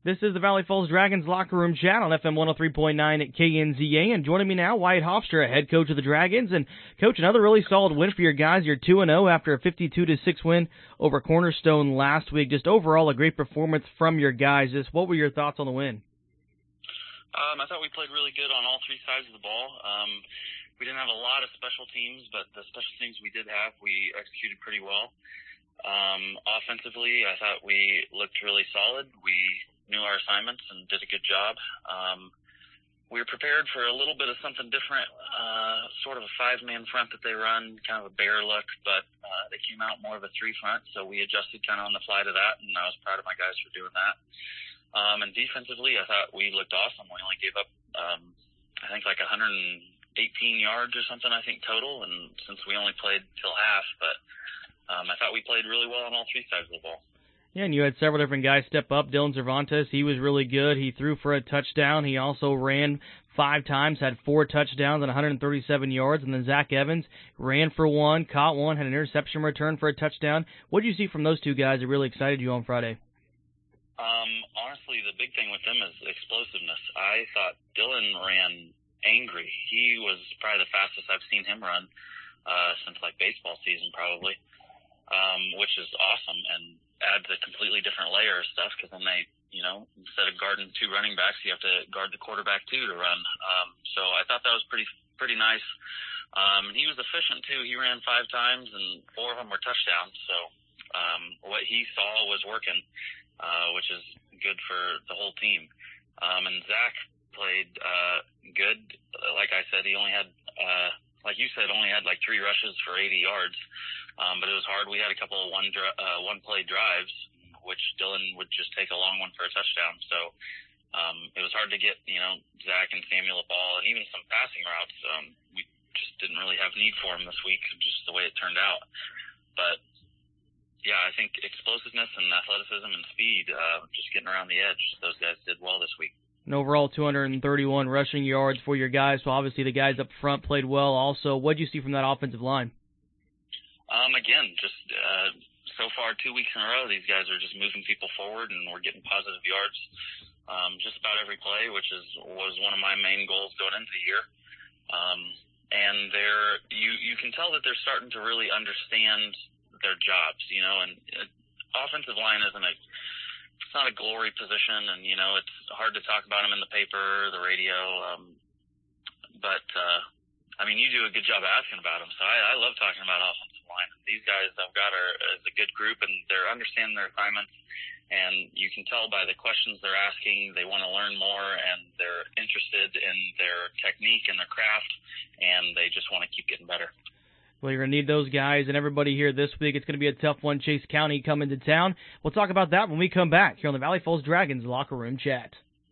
This is the Valley Falls Dragons locker room chat on FM 103.9 at KNZA, and joining me now, Wyatt Hofstra, head coach of the Dragons. And, Coach, another really solid win for your guys. You're 2-0 after a 52-6 win over Cornerstone last week. Just overall a great performance from your guys. Just what were your thoughts on the win? I thought we played really good on all three sides of the ball. We didn't have a lot of special teams, but the special teams we did have, we executed pretty well. Offensively, I thought we looked really solid. We knew our assignments and did a good job. We were prepared for a little bit of something different, sort of a five-man front that they run, kind of a bear look, but they came out more of a three front, so we adjusted kind of on the fly to that, and I was proud of my guys for doing that. And defensively, I thought we looked awesome. We only gave up, I think, like 118 yards or something, I think, total, and since we only played till half, but I thought we played really well on all three sides of the ball. Yeah, and you had several different guys step up. Dylan Cervantes, he was really good. He threw for a touchdown. He also ran 5 times, had 4 touchdowns and 137 yards. And then Zach Evans ran for 1, caught 1, had an interception return for a touchdown. What did you see from those two guys that really excited you on Friday? Honestly, the big thing with them is explosiveness. I thought Dylan ran angry. He was probably the fastest I've seen him run since, like, baseball season probably, which is awesome and adds a completely different layer of stuff because then they, you know, instead of guarding 2 running backs, you have to guard the quarterback too to run. So I thought that was pretty nice. He was efficient too. He ran 5 times and 4 of them were touchdowns. So what he saw was working, which is good for the whole team. And Zach played good. Like I said, he only had, like you said, only had like 3 rushes for 80 yards. But it was hard. We had a couple of one-play drives, which Dylan would just take a long one for a touchdown. So it was hard to get, you know, Zach and Samuel the ball, and even some passing routes. We just didn't really have need for them this week, just the way it turned out. But, yeah, I think explosiveness and athleticism and speed, just getting around the edge, those guys did well this week. And overall, 231 rushing yards for your guys. So obviously the guys up front played well. Also, what did you see from that offensive line? Again, just so far 2 weeks in a row, these guys are just moving people forward, and we're getting positive yards just about every play, which was one of my main goals going into the year. And you can tell that they're starting to really understand their jobs, you know. And offensive line it's not a glory position, and you know it's hard to talk about them in the paper, the radio, but I mean, you do a good job asking about them, so I love talking about offensive line. These guys I've got is a good group, and they're understanding their assignments, and you can tell by the questions they're asking, they want to learn more, and they're interested in their technique and their craft, and they just want to keep getting better. Well, you're going to need those guys and everybody here this week. It's going to be a tough one. Chase County coming to town. We'll talk about that when we come back here on the Valley Falls Dragons Locker Room Chat.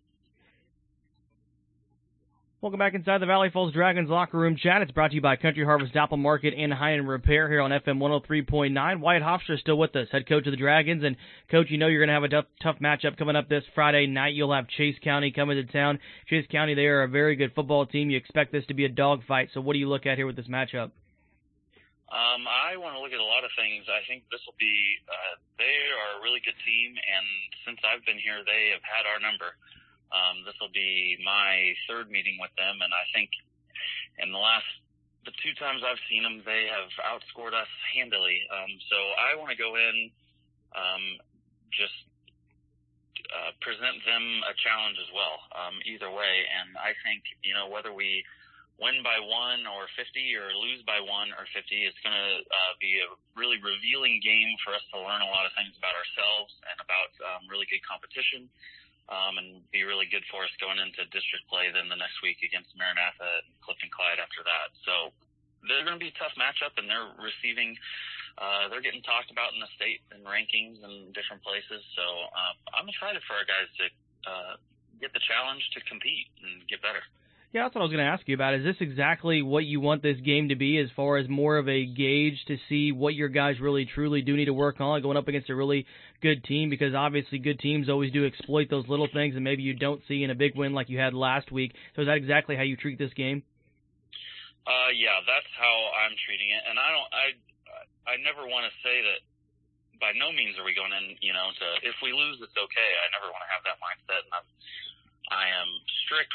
Welcome back inside the Valley Falls Dragons Locker Room Chat. It's brought to you by Country Harvest Apple Market and High-End Repair here on FM 103.9. Wyatt Hofstra is still with us, head coach of the Dragons. And, Coach, you know you're going to have a tough matchup coming up this Friday night. You'll have Chase County coming to town. Chase County, they are a very good football team. You expect this to be a dogfight. So what do you look at here with this matchup? I want to look at a lot of things. I think this will be they are a really good team, and since I've been here, they have had our number. This will be my 3rd meeting with them, and I think in the 2 times I've seen them, they have outscored us handily. So I want to go in, just present them a challenge as well, either way. And I think, you know, whether we win by 1 or 50 or lose by 1 or 50, it's going to be a really revealing game for us to learn a lot of things about ourselves and about really good competition. And be really good for us going into district play then the next week against Maranatha and Clifton Clyde after that. So they're going to be a tough matchup, and they're getting talked about in the state and rankings and different places. So I'm excited for our guys to get the challenge to compete and get better. Yeah, that's what I was going to ask you about. Is this exactly what you want this game to be, as far as more of a gauge to see what your guys really truly do need to work on going up against a really good team? Because obviously good teams always do exploit those little things, and maybe you don't see in a big win like you had last week. So is that exactly how you treat this game? Yeah, that's how I'm treating it. And I never want to say that by no means are we going in, you know, if we lose, it's okay. I never want to have that mindset.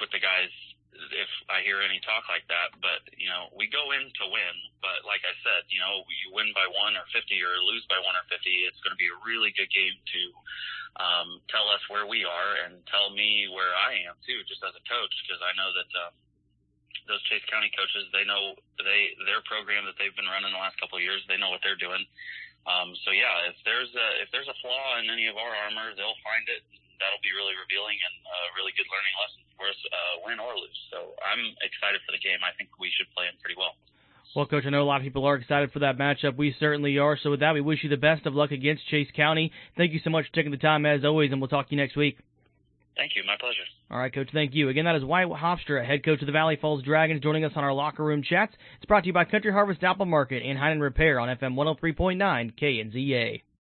with the guys if I hear any talk like that. But, we go in to win. But like I said, you win by 1 or 50 or lose by 1 or 50, it's going to be a really good game to tell us where we are and tell me where I am, too, just as a coach, because I know that those Chase County coaches, they know their program that they've been running the last couple of years, they know what they're doing. So, yeah, if there's a flaw in any of our armor, they'll find it. That'll be really revealing and a really good learning lesson for us, win or lose. So I'm excited for the game. I think we should play them pretty well. Well, Coach, I know a lot of people are excited for that matchup. We certainly are. So with that, we wish you the best of luck against Chase County. Thank you so much for taking the time, as always, and we'll talk to you next week. Thank you. My pleasure. All right, Coach, thank you. Again, that is Wyatt Hofstra, head coach of the Valley Falls Dragons, joining us on our Locker Room Chats. It's brought to you by Country Harvest Apple Market and Heinen Repair on FM 103.9 KNZA.